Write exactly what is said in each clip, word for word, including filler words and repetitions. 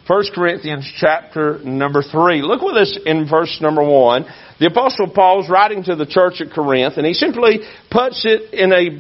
First Corinthians chapter number three. Look with us in verse number one. The Apostle Paul's writing to the church at Corinth, and he simply puts it in a,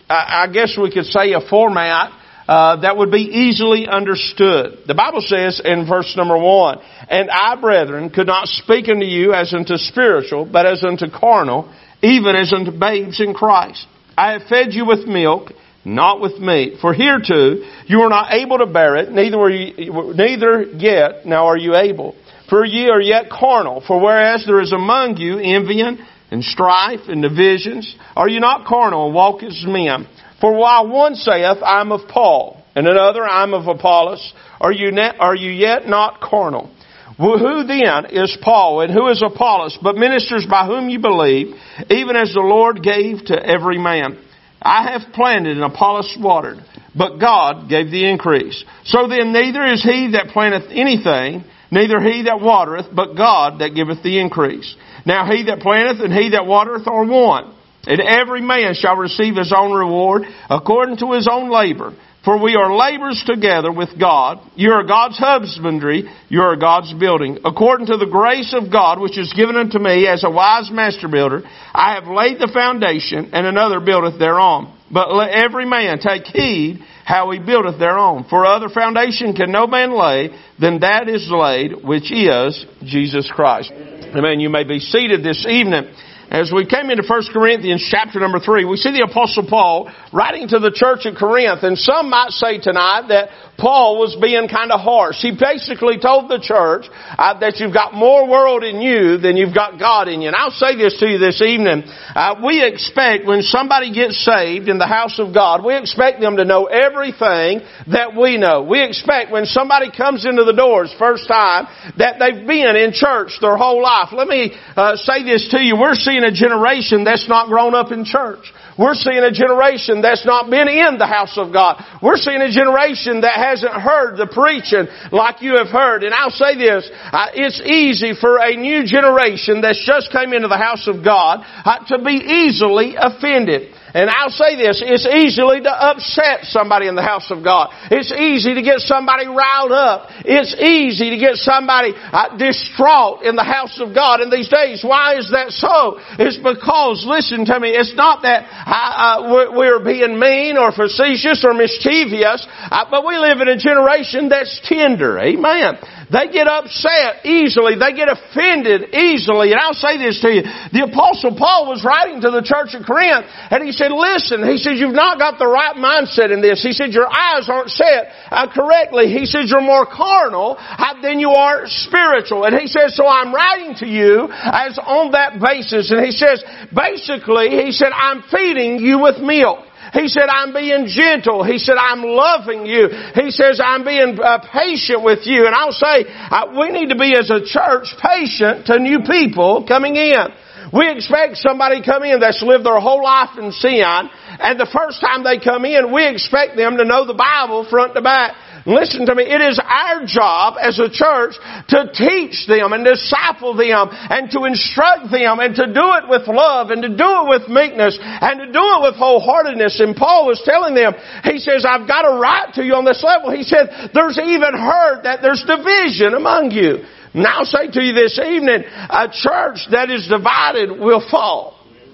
I guess we could say, a format uh, that would be easily understood. The Bible says in verse number one, "And I, brethren, could not speak unto you as unto spiritual, but as unto carnal, even as unto babes in Christ. I have fed you with milk, not with meat. For hereto you are not able to bear it, neither are you, neither yet now are you able. For ye are yet carnal. For whereas there is among you envying and strife and divisions, are you not carnal and walk as men? For while one saith, I am of Paul, and another, I am of Apollos, are you, ne- are you yet not carnal? Well, who then is Paul and who is Apollos, but ministers by whom you believe, even as the Lord gave to every man? I have planted and Apollos watered, but God gave the increase. So then neither is he that planteth anything, neither he that watereth, but God that giveth the increase. Now he that planteth and he that watereth are one, and every man shall receive his own reward according to his own labor. For we are laborers together with God. You are God's husbandry, you are God's building. According to the grace of God which is given unto me as a wise master builder, I have laid the foundation, and another buildeth thereon. But let every man take heed how he buildeth thereon. For other foundation can no man lay than that is laid, which is Jesus Christ." Amen. You may be seated this evening. As we came into First Corinthians chapter number three, we see the Apostle Paul writing to the church at Corinth. And some might say tonight that Paul was being kind of harsh. He basically told the church uh, that you've got more world in you than you've got God in you. And I'll say this to you this evening. Uh, we expect when somebody gets saved in the house of God, we expect them to know everything that we know. We expect when somebody comes into the doors first time that they've been in church their whole life. Let me uh, say this to you. We're seeing a generation that's not grown up in church. We're seeing a generation that's not been in the house of God. We're seeing a generation that hasn't heard the preaching like you have heard. And I'll say this, uh, it's easy for a new generation that's just came into the house of God uh, to be easily offended. And I'll say this, it's easily to upset somebody in the house of God. It's easy to get somebody riled up. It's easy to get somebody uh, distraught in the house of God in these days. Why is that so? It's because, listen to me, it's not that uh, uh, we're, we're being mean or facetious or mischievous, uh, but we live in a generation that's tender. Amen. They get upset easily. They get offended easily. And I'll say this to you. The Apostle Paul was writing to the church of Corinth, and he said, listen, he said, you've not got the right mindset in this. He said, your eyes aren't set uh, correctly. He said, you're more carnal uh, than you are spiritual. And he says, so I'm writing to you as on that basis. And he says, basically, he said, I'm feeding you with milk. He said, I'm being gentle. He said, I'm loving you. He says, I'm being uh, patient with you. And I'll say, uh, we need to be as a church patient to new people coming in. We expect somebody to come in that's lived their whole life in sin, and the first time they come in, we expect them to know the Bible front to back. Listen to me, it is our job as a church to teach them and disciple them and to instruct them and to do it with love and to do it with meekness and to do it with wholeheartedness. And Paul was telling them, he says, I've got to write to you on this level. He said, there's even heard that there's division among you. And I'll say to you this evening, a church that is divided will fall.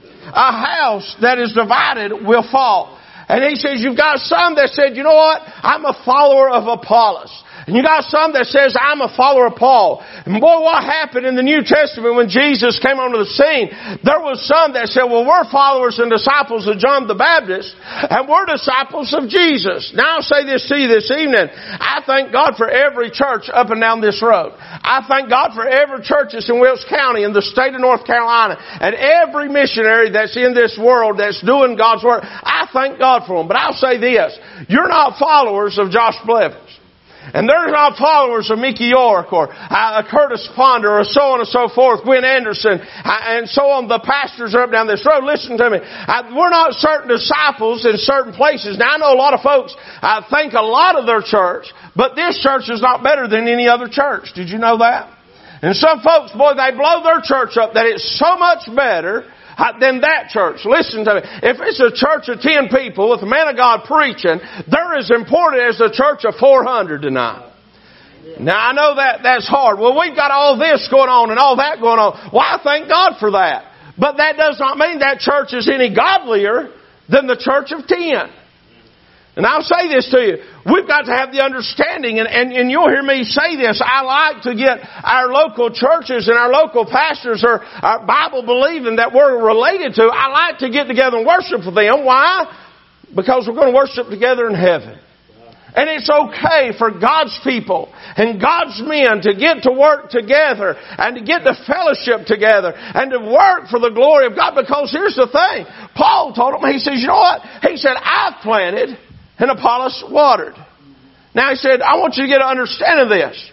A house that is divided will fall. And he says, you've got some that said, you know what? I'm a follower of Apollos. And you got some that says, I'm a follower of Paul. And boy, what happened in the New Testament when Jesus came onto the scene? There was some that said, well, we're followers and disciples of John the Baptist, and we're disciples of Jesus. Now I'll say this to you this evening. I thank God for every church up and down this road. I thank God for every church that's in Wilkes County in the state of North Carolina, and every missionary that's in this world that's doing God's work. I thank God for them. But I'll say this. You're not followers of Josh Blevins. And they're not followers of Mickey York or uh, Curtis Ponder or so on and so forth, Gwen Anderson, uh, and so on. The pastors are up down this road. Listen to me. Uh, we're not certain disciples in certain places. Now, I know a lot of folks uh, think a lot of their church, but this church is not better than any other church. Did you know that? And some folks, boy, they blow their church up that it's so much better than that church. Listen to me. If it's a church of ten people with a man of God preaching, they're as important as a church of four hundred tonight. Now I know that that's hard. Well, we've got all this going on and all that going on. Well, I thank God for that. But that does not mean that church is any godlier than the church of ten. And I'll say this to you. We've got to have the understanding, and, and, and you'll hear me say this. I like to get our local churches and our local pastors or our Bible believing that we're related to. I like to get together and worship with them. Why? Because we're going to worship together in heaven. And it's okay for God's people and God's men to get to work together and to get to fellowship together and to work for the glory of God. Because here's the thing. Paul told them, he says, you know what? He said, I've planted and Apollos watered. Now he said, I want you to get an understanding of this.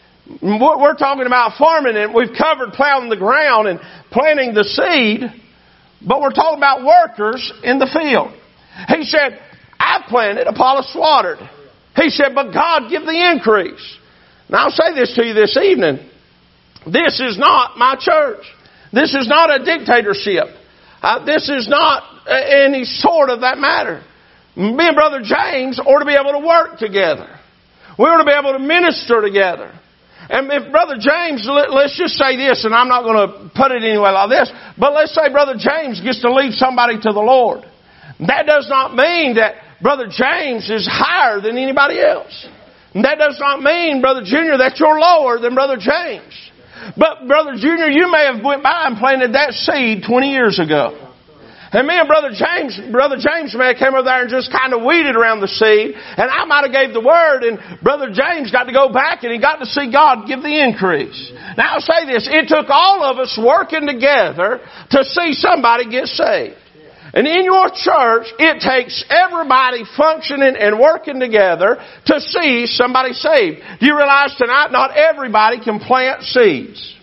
We're talking about farming, and we've covered plowing the ground and planting the seed, but we're talking about workers in the field. He said, I've planted, Apollos watered. He said, but God give the increase. Now I'll say this to you this evening. This is not my church. This is not a dictatorship. Uh, this is not any sort of that matter. Me and Brother James ought to be able to work together. We ought to be able to minister together. And if Brother James, let's just say this, and I'm not going to put it anyway like this, but let's say Brother James gets to lead somebody to the Lord. That does not mean that Brother James is higher than anybody else. And that does not mean, Brother Junior, that you're lower than Brother James. But Brother Junior, you may have went by and planted that seed twenty years ago. And me and Brother James, Brother James may have came over there and just kind of weeded around the seed. And I might have gave the word, and Brother James got to go back and he got to see God give the increase. Now I'll say this, it took all of us working together to see somebody get saved. And in your church, it takes everybody functioning and working together to see somebody saved. Do you realize tonight not everybody can plant seeds?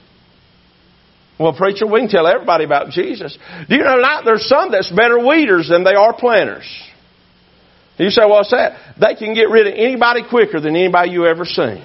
Well, preacher, we can tell everybody about Jesus. Do you know tonight there's some that's better weeders than they are planters? You say, what's that? They can get rid of anybody quicker than anybody you ever seen.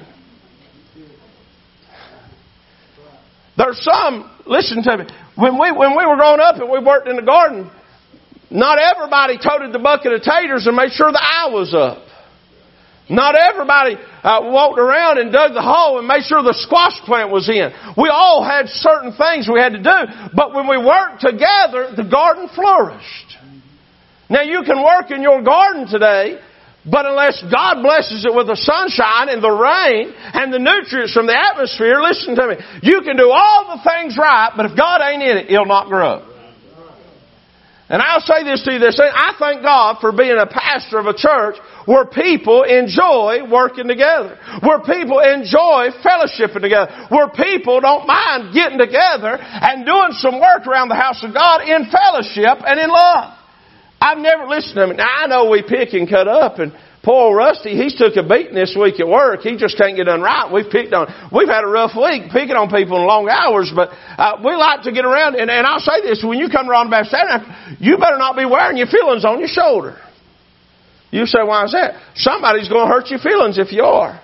There's some, listen to me, when we, when we were growing up and we worked in the garden, not everybody toted the bucket of taters and made sure the eye was up. Not everybody uh, walked around and dug the hole and made sure the squash plant was in. We all had certain things we had to do. But when we worked together, the garden flourished. Now you can work in your garden today, but unless God blesses it with the sunshine and the rain and the nutrients from the atmosphere, listen to me, you can do all the things right, but if God ain't in it, it'll not grow. And I'll say this to you this, I thank God for being a pastor of a church where people enjoy working together, where people enjoy fellowshipping together, where people don't mind getting together and doing some work around the house of God in fellowship and in love. I've never listened to me. Now I know we pick and cut up, and poor old Rusty, he's took a beating this week at work. He just can't get done right. We've picked on, we've had a rough week picking on people in long hours, but uh, we like to get around. And, and I'll say this, when you come around about Saturday, you better not be wearing your feelings on your shoulder. You say, why is that? Somebody's going to hurt your feelings if you are.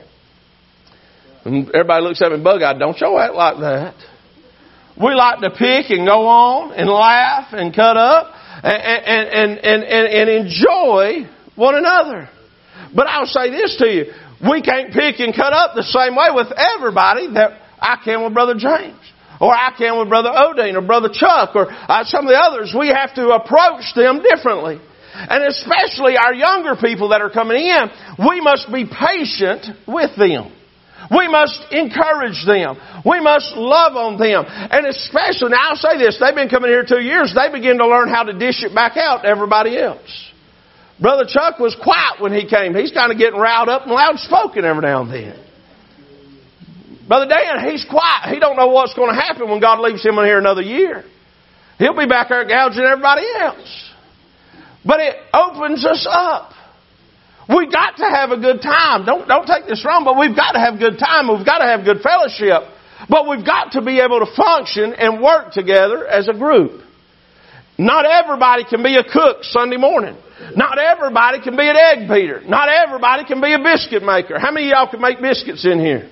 And everybody looks at me bug-eyed, don't you act like that. We like to pick and go on and laugh and cut up and, and, and, and, and, and enjoy one another. But I'll say this to you. We can't pick and cut up the same way with everybody that I can with Brother James. Or I can with Brother Odin or Brother Chuck or uh, some of the others. We have to approach them differently. And especially our younger people that are coming in, we must be patient with them. We must encourage them. We must love on them. And especially, now I'll say this, they've been coming here two years, they begin to learn how to dish it back out to everybody else. Brother Chuck was quiet when he came. He's kind of getting riled up and loud spoken every now and then. Brother Dan, he's quiet. He don't know what's going to happen when God leaves him in here another year. He'll be back there gouging everybody else. But it opens us up. We've got to have a good time. Don't, don't take this wrong, but we've got to have a good time. We've got to have good fellowship. But we've got to be able to function and work together as a group. Not everybody can be a cook Sunday morning. Not everybody can be an egg beater. Not everybody can be a biscuit maker. How many of y'all can make biscuits in here?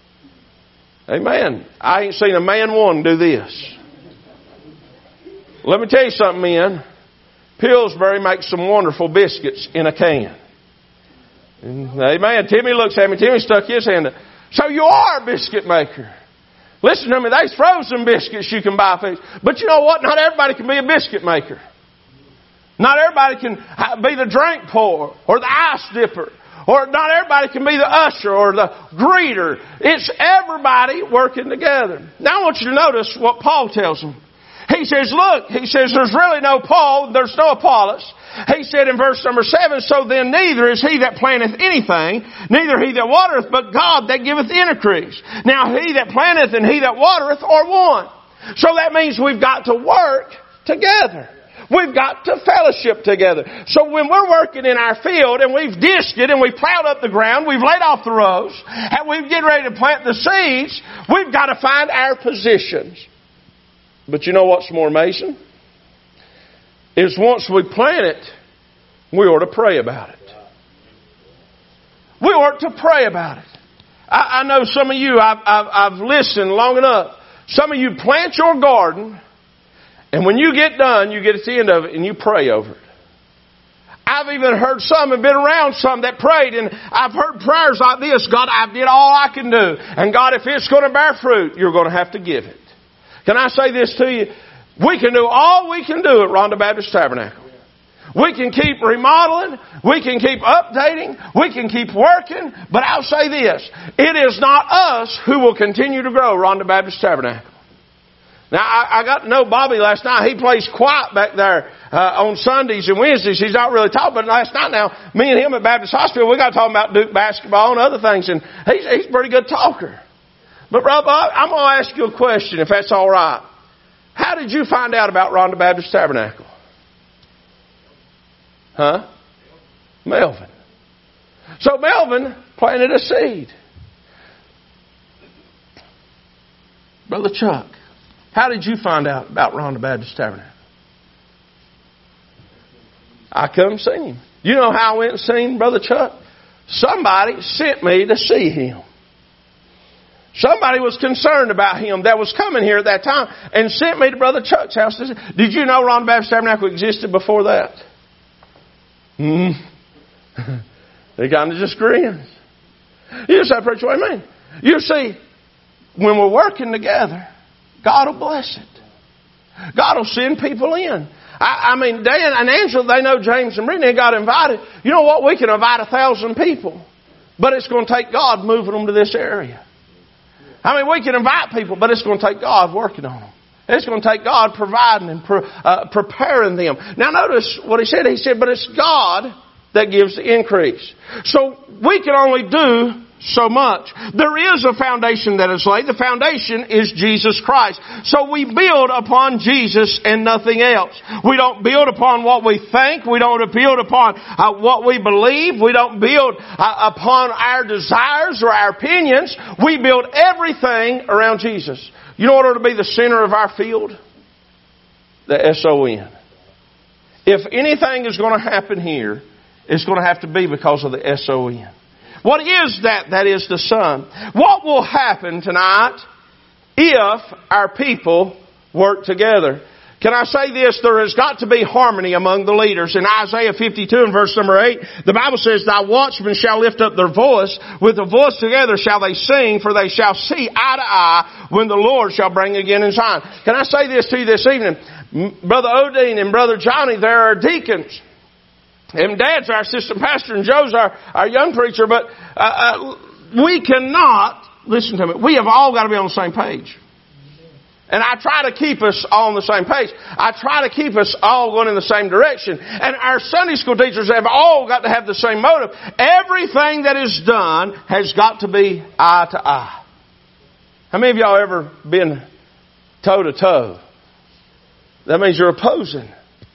Amen. I ain't seen a man one do this. Let me tell you something, men. Pillsbury makes some wonderful biscuits in a can. Amen. Timmy looks at me. Timmy stuck his hand up. So you are a biscuit maker. Listen to me. There's frozen biscuits you can buy. But you know what? Not everybody can be a biscuit maker. Not everybody can be the drink pourer or the ice dipper. Or not everybody can be the usher or the greeter. It's everybody working together. Now I want you to notice what Paul tells them. He says, look, he says, there's really no Paul, there's no Apollos. He said in verse number seven, so then neither is he that planteth anything, neither he that watereth, but God that giveth increase. Now he that planteth and he that watereth are one. So that means we've got to work together. We've got to fellowship together. So when we're working in our field and we've dished it and we've plowed up the ground, we've laid off the rows, and we're getting ready to plant the seeds, we've got to find our positions. But you know what's more amazing? Is once we plant it, we ought to pray about it. We ought to pray about it. I, I know some of you, I've, I've, I've listened long enough. Some of you plant your garden, and when you get done, you get at the end of it and you pray over it. I've even heard some and been around some that prayed, and I've heard prayers like this: God, I did all I can do. And God, if it's going to bear fruit, you're going to have to give it. Can I say this to you? We can do all we can do at Ronda Baptist Tabernacle. We can keep remodeling. We can keep updating. We can keep working. But I'll say this: it is not us who will continue to grow Ronda Baptist Tabernacle. Now, I, I got to know Bobby last night. He plays quiet back there uh, on Sundays and Wednesdays. He's not really talking. But last night now, me and him at Baptist Hospital, we got to talk about Duke basketball and other things. And he's, he's a pretty good talker. But, Brother Bob, I'm going to ask you a question, if that's all right. How did you find out about Ronda Baptist Tabernacle? Huh? Melvin. So Melvin planted a seed. Brother Chuck, how did you find out about Ronda Baptist Tabernacle? I come see him. You know how I went and seen Brother Chuck? Somebody sent me to see him. Somebody was concerned about him that was coming here at that time and sent me to Brother Chuck's house. Did you know Ronda Baptist Tabernacle existed before that? Hmm. They kind of just grins. You say, preacher, what do you mean? You see, when we're working together, God will bless it. God will send people in. I, I mean, Dan and Angela, they know James and Brittany got invited. You know what? We can invite a thousand people, but it's going to take God moving them to this area. I mean, we can invite people, but it's going to take God working on them. It's going to take God providing and pre- uh, preparing them. Now notice what he said. He said, but it's God that gives the increase. So we can only do so much. There is a foundation that is laid. The foundation is Jesus Christ. So we build upon Jesus and nothing else. We don't build upon what we think. We don't build upon uh, what we believe. We don't build uh, upon our desires or our opinions. We build everything around Jesus. You know what ought to be the center of our field? The S O N. If anything is going to happen here, it's going to have to be because of the S O N. What is that? That is the Son. What will happen tonight if our people work together? Can I say this? There has got to be harmony among the leaders. In Isaiah fifty-two and verse number eight, the Bible says, thy watchmen shall lift up their voice. With a voice together shall they sing, for they shall see eye to eye when the Lord shall bring again in Zion. Can I say this to you this evening? Brother Odine and Brother Johnny, there are deacons. And Dad's our assistant pastor and Joe's our, our young preacher. But uh, uh, we cannot, listen to me, we have all got to be on the same page. And I try to keep us all on the same page. I try to keep us all going in the same direction. And our Sunday school teachers have all got to have the same motive. Everything that is done has got to be eye to eye. How many of y'all ever been toe to toe? That means you're opposing.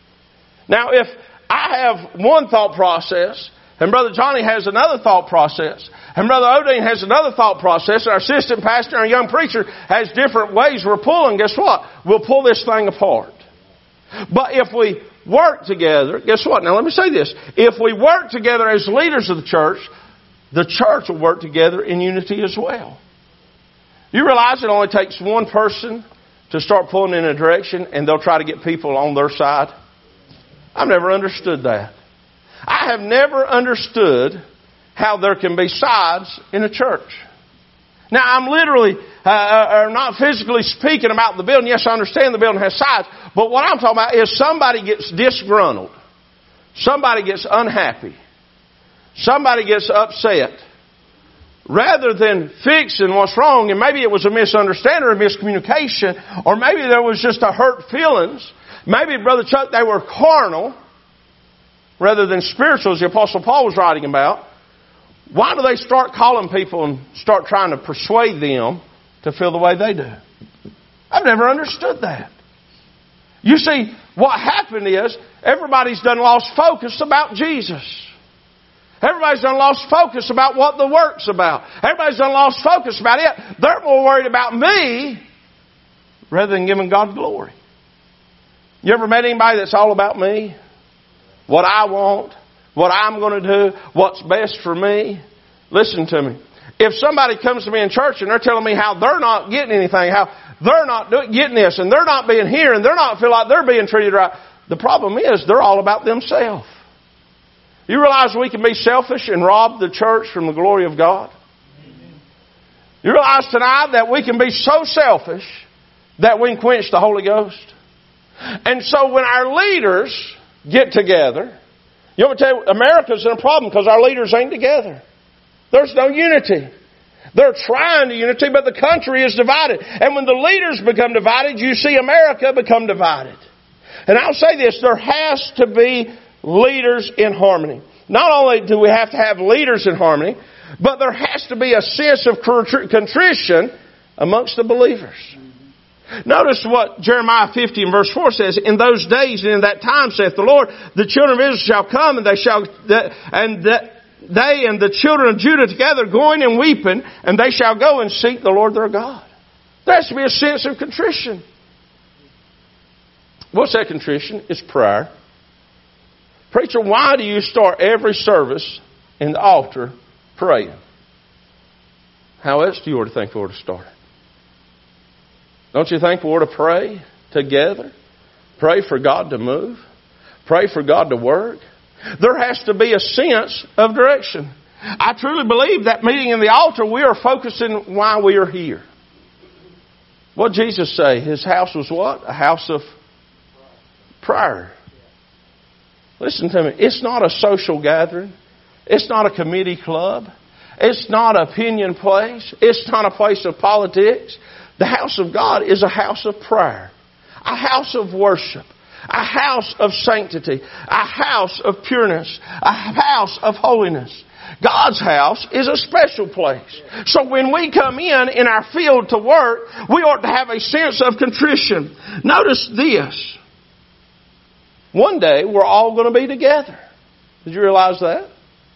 Now, if I have one thought process, and Brother Johnny has another thought process, and Brother Odine has another thought process, and our assistant pastor and our young preacher has different ways we're pulling, guess what? We'll pull this thing apart. But if we work together, guess what? Now let me say this. If we work together as leaders of the church, the church will work together in unity as well. You realize it only takes one person to start pulling in a direction, and they'll try to get people on their side? I've never understood that. I have never understood how there can be sides in a church. Now, I'm literally, uh, or not physically speaking about the building. Yes, I understand the building has sides. But what I'm talking about is somebody gets disgruntled. Somebody gets unhappy. Somebody gets upset. Rather than fixing what's wrong, and maybe it was a misunderstanding or a miscommunication, or maybe there was just a hurt feelings. Maybe, Brother Chuck, they were carnal rather than spiritual, as the Apostle Paul was writing about. Why do they start calling people and start trying to persuade them to feel the way they do? I've never understood that. You see, what happened is everybody's done lost focus about Jesus. Everybody's done lost focus about what the work's about. Everybody's done lost focus about it. They're more worried about me rather than giving God glory. You ever met anybody that's all about me? What I want? What I'm going to do? What's best for me? Listen to me. If somebody comes to me in church and they're telling me how they're not getting anything, how they're not doing, getting this, and they're not being here, and they're not feel like they're being treated right, the problem is they're all about themselves. You realize we can be selfish and rob the church from the glory of God? You realize tonight that we can be so selfish that we can quench the Holy Ghost? And so when our leaders get together, you know what I tell you, America's in a problem because our leaders ain't together. There's no unity. They're trying to unity, but the country is divided. And when the leaders become divided, you see America become divided. And I'll say this, there has to be leaders in harmony. Not only do we have to have leaders in harmony, but there has to be a sense of contrition amongst the believers. Notice what Jeremiah fifty and verse four says. In those days and in that time, saith the Lord, the children of Israel shall come, and they shall, and they and the children of Judah together going and weeping, and they shall go and seek the Lord their God. There has to be a sense of contrition. What's that contrition? It's prayer. Preacher, why do you start every service in the altar praying? How else do you ought to think we ought to start it? Don't you think we ought to pray together? Pray for God to move. Pray for God to work. There has to be a sense of direction. I truly believe that meeting in the altar, we are focusing why we are here. What did Jesus say? His house was what? A house of prayer. Listen to me. It's not a social gathering. It's not a committee club. It's not an opinion place. It's not a place of politics. The house of God is a house of prayer. A house of worship. A house of sanctity. A house of pureness. A house of holiness. God's house is a special place. So when we come in in our field to work, we ought to have a sense of contrition. Notice this. One day we're all going to be together. Did you realize that?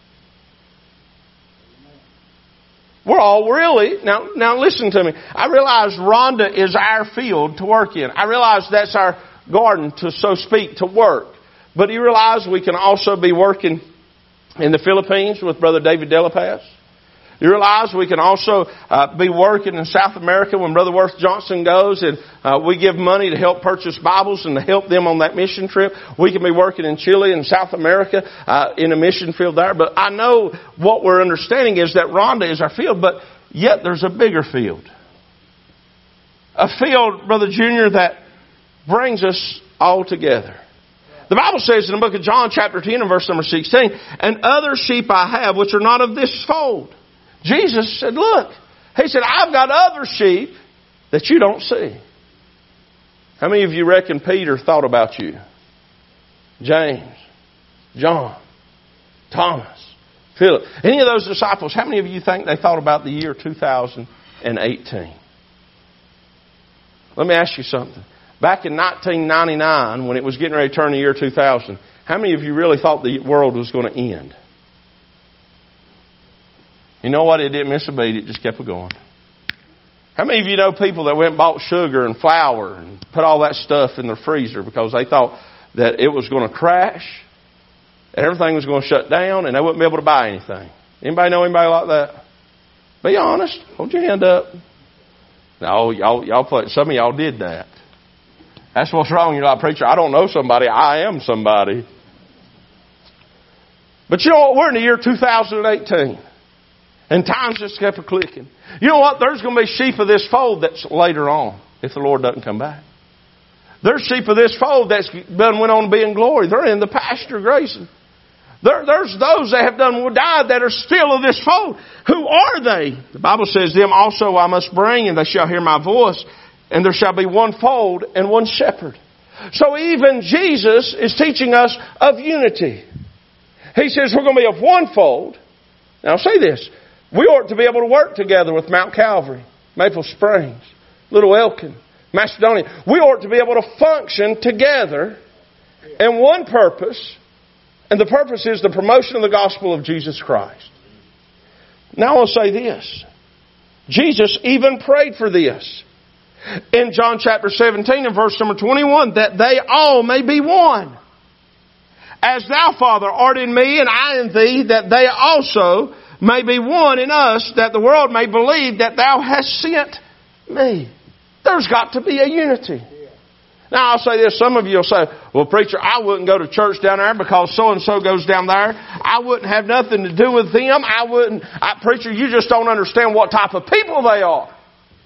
We're all really, now now listen to me. I realize Rhonda is our field to work in. I realize that's our garden, to so speak, to work. But do you realize we can also be working in the Philippines with Brother David De La Paz? You realize we can also uh, be working in South America when Brother Worth Johnson goes and uh, we give money to help purchase Bibles and to help them on that mission trip. We can be working in Chile and South America uh, in a mission field there. But I know what we're understanding is that Rhonda is our field, but yet there's a bigger field. A field, Brother Junior, that brings us all together. The Bible says in the book of John chapter ten and verse number sixteen, and other sheep I have which are not of this fold. Jesus said, look, He said, I've got other sheep that you don't see. How many of you reckon Peter thought about you? James, John, Thomas, Philip. Any of those disciples, how many of you think they thought about the year two thousand eighteen? Let me ask you something. Back in nineteen ninety-nine, when it was getting ready to turn the year two thousand, how many of you really thought the world was going to end? You know what? It didn't miss a beat. It just kept going. How many of you know people that went and bought sugar and flour and put all that stuff in their freezer because they thought that it was going to crash and everything was going to shut down and they wouldn't be able to buy anything? Anybody know anybody like that? Be honest. Hold your hand up. No, y'all, y'all play, some of y'all did that. That's what's wrong. You're like, preacher, I don't know somebody. I am somebody. But you know what? We're in the year two thousand eighteen. And time's just kept a clicking. You know what? There's going to be sheep of this fold that's later on if the Lord doesn't come back. There's sheep of this fold that's done went on to be in glory. They're in the pasture grazing. There, there's those that have done died that are still of this fold. Who are they? The Bible says, them also I must bring, and they shall hear my voice, and there shall be one fold and one shepherd. So even Jesus is teaching us of unity. He says we're going to be of one fold. Now say this. We ought to be able to work together with Mount Calvary, Maple Springs, Little Elkin, Macedonia. We ought to be able to function together in one purpose. And the purpose is the promotion of the gospel of Jesus Christ. Now I'll say this. Jesus even prayed for this. In John chapter seventeen and verse number twenty-one, that they all may be one. As thou, Father, art in me and I in thee, that they also may be one in us, that the world may believe that thou hast sent me. There's got to be a unity. Now I'll say this, some of you will say, well preacher, I wouldn't go to church down there because so-and-so goes down there. I wouldn't have nothing to do with them. I wouldn't, I, preacher, you just don't understand what type of people they are.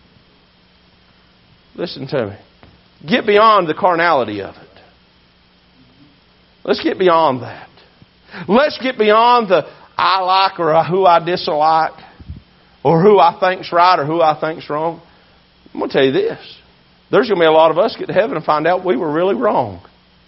Listen to me. Get beyond the carnality of it. Let's get beyond that. Let's get beyond the I like or who I dislike or who I think's right or who I think's wrong. I'm going to tell you this. There's going to be a lot of us get to heaven and find out we were really wrong.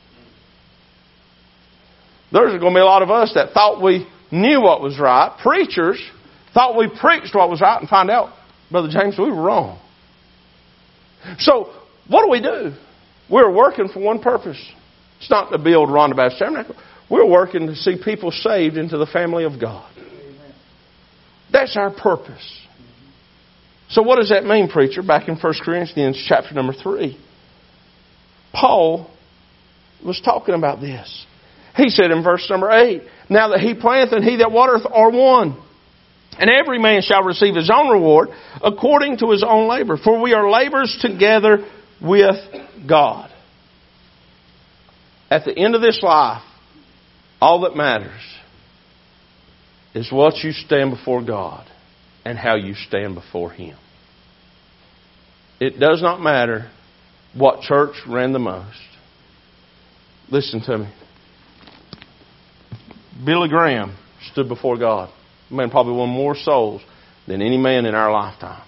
There's going to be a lot of us that thought we knew what was right. Preachers thought we preached what was right and find out, Brother James, we were wrong. So, what do we do? We're working for one purpose. It's not to build Ronda Baptist Tabernacle. We're working to see people saved into the family of God. That's our purpose. So what does that mean, preacher? Back in First Corinthians chapter number three, Paul was talking about this. He said in verse number eight, now that he planteth and he that watereth are one. And every man shall receive his own reward according to his own labor. For we are laborers together with God. At the end of this life, all that matters is what you stand before God and how you stand before Him. It does not matter what church ran the most. Listen to me. Billy Graham stood before God. Man, probably won more souls than any man in our lifetime.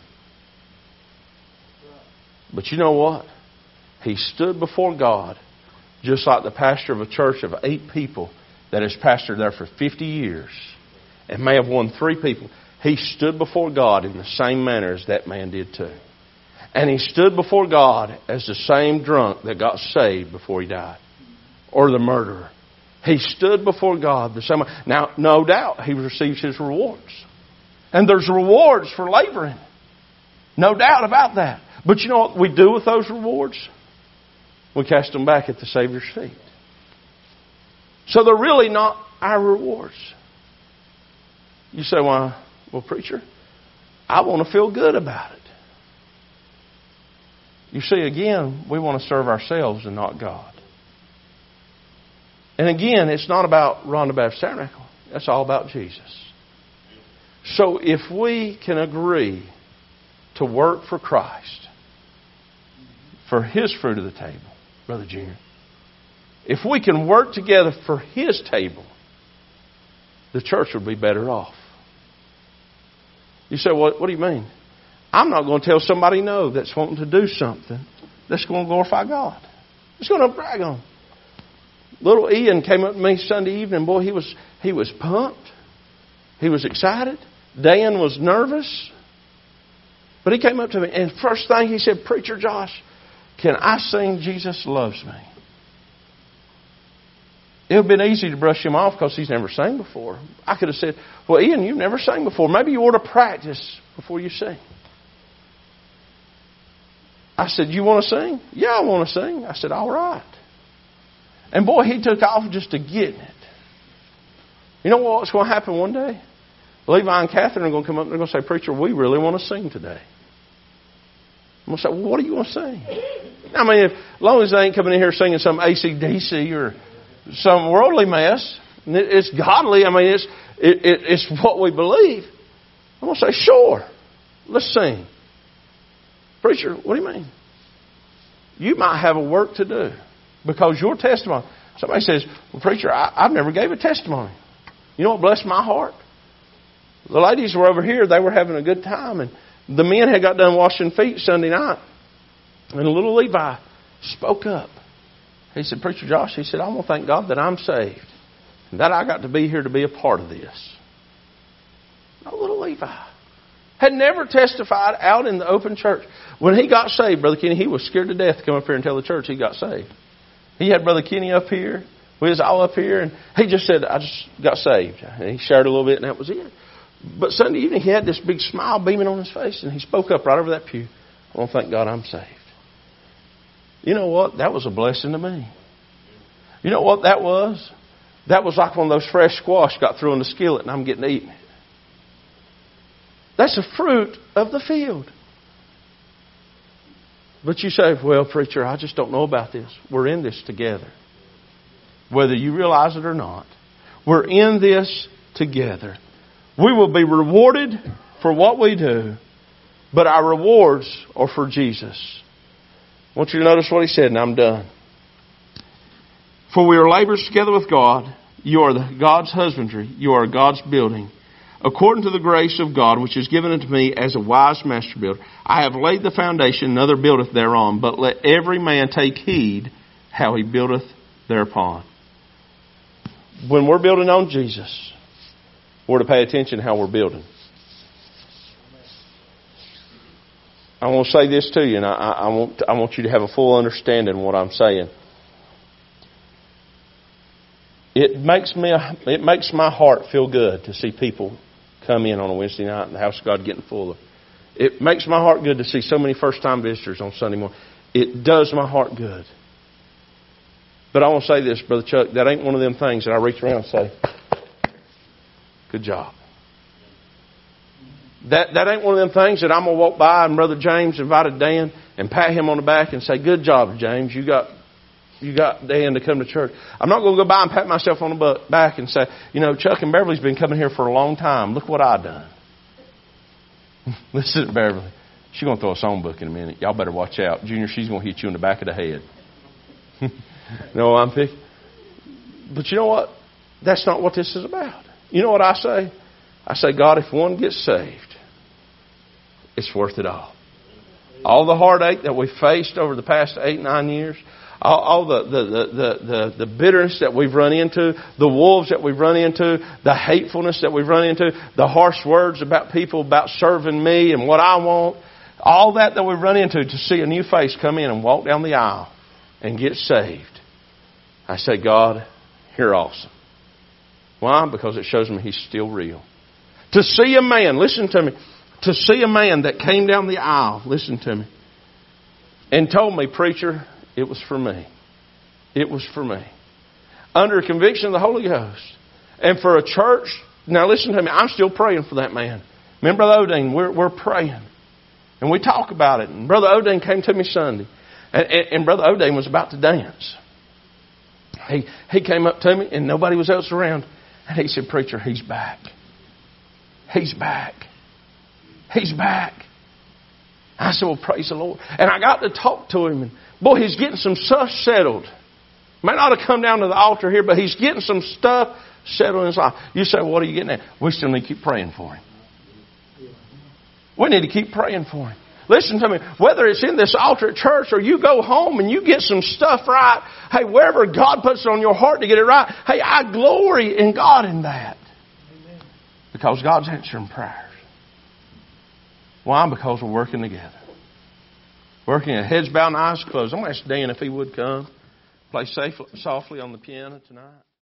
But you know what? He stood before God just like the pastor of a church of eight people that has pastored there for fifty years and may have won three people. He stood before God in the same manner as that man did too. And he stood before God as the same drunk that got saved before he died. Or the murderer. He stood before God the same way. Now, no doubt, he receives his rewards. And there's rewards for laboring. No doubt about that. But you know what we do with those rewards? We cast them back at the Savior's feet. So they're really not our rewards. You say, well, well, preacher, I want to feel good about it. You see, again, we want to serve ourselves and not God. And again, it's not about Ronda Baptist Tabernacle. That's all about Jesus. So if we can agree to work for Christ, for His fruit of the table, Brother Junior, if we can work together for His table, the church will be better off. You say, what, what do you mean? I'm not going to tell somebody no that's wanting to do something that's going to glorify God. It's going to brag on. Little Ian came up to me Sunday evening. Boy, he was he was pumped. He was excited. Dan was nervous. But he came up to me, and first thing he said, Preacher Josh, can I sing Jesus Loves Me? It would have been easy to brush him off because he's never sang before. I could have said, well, Ian, you've never sang before. Maybe you ought to practice before you sing. I said, you want to sing? Yeah, I want to sing. I said, all right. And boy, he took off just to getting it. You know what's going to happen one day? Levi and Catherine are going to come up and they're going to say, Preacher, we really want to sing today. I'm going to say, well, what do you want to sing? I mean, if, as long as they ain't coming in here singing some A C D C or some worldly mess, It's godly. I mean, it's it, it, it's what we believe. I'm going to say, sure, let's sing. Preacher, what do you mean? You might have a work to do because your testimony. Somebody says, well, preacher, I, I've never gave a testimony. You know what blessed my heart? The ladies were over here. They were having a good time. And the men had got done washing feet Sunday night. And little Levi spoke up. He said, Preacher Josh, he said, I want to thank God that I'm saved. And that I got to be here to be a part of this. No, little Levi had never testified out in the open church. When he got saved, Brother Kenny, he was scared to death to come up here and tell the church he got saved. He had Brother Kenny up here. We was all up here. And he just said, I just got saved. And he shared a little bit and that was it. But Sunday evening, he had this big smile beaming on his face. And he spoke up right over that pew. I want to thank God I'm saved. You know what? That was a blessing to me. You know what that was? That was like when those fresh squash got through in the skillet and I'm getting to eat it. That's a fruit of the field. But you say, well, preacher, I just don't know about this. We're in this together. Whether you realize it or not, we're in this together. We will be rewarded for what we do, but our rewards are for Jesus. I want you to notice what he said, and I'm done. For we are laborers together with God. You are the God's husbandry. You are God's building. According to the grace of God, which is given unto me as a wise master builder, I have laid the foundation, another buildeth thereon. But let every man take heed how he buildeth thereupon. When we're building on Jesus, we're to pay attention how we're building. I want to say this to you, and I, I, want, I want you to have a full understanding of what I'm saying. It makes me, it makes my heart feel good to see people come in on a Wednesday night and the house of God getting fuller. It makes my heart good to see so many first-time visitors on Sunday morning. It does my heart good. But I want to say this, Brother Chuck, that ain't one of them things that I reach around and say, good job. That that ain't one of them things that I'm going to walk by and Brother James invited Dan and pat him on the back and say, good job, James. You got you got Dan to come to church. I'm not going to go by and pat myself on the back and say, you know, Chuck and Beverly's been coming here for a long time. Look what I've done. Listen to Beverly. She's going to throw a songbook in a minute. Y'all better watch out. Junior, she's going to hit you in the back of the head. No, I'm picking. But you know what? That's not what this is about. You know what I say? I say, God, if one gets saved, it's worth it all. All the heartache that we faced over the past eight, nine years, all, all the, the, the, the, the bitterness that we've run into, the wolves that we've run into, the hatefulness that we've run into, the harsh words about people about serving me and what I want, all that that we've run into, to see a new face come in and walk down the aisle and get saved. I say, God, you're awesome. Why? Because it shows me He's still real. To see a man, listen to me, to see a man that came down the aisle, listen to me, and told me, preacher, it was for me. It was for me. Under conviction of the Holy Ghost. And for a church, now listen to me, I'm still praying for that man. Me and Brother Odin, we're, we're praying. And we talk about it. And Brother Odin came to me Sunday. And, and, and Brother Odin was about to dance. He, he came up to me and nobody was else around. And he said, preacher, he's back. He's back. He's back. I said, well, praise the Lord. And I got to talk to him. And boy, he's getting some stuff settled. Might not have come down to the altar here, but he's getting some stuff settled in his life. You say, well, what are you getting at? We still need to keep praying for him. We need to keep praying for him. Listen to me. Whether it's in this altar at church or you go home and you get some stuff right, hey, wherever God puts it on your heart to get it right, hey, I glory in God in that. Amen. Because God's answering prayers. Why? Because we're working together. Working at heads bowed and eyes closed. I'm going to ask Dan if he would come play safe, softly on the piano tonight.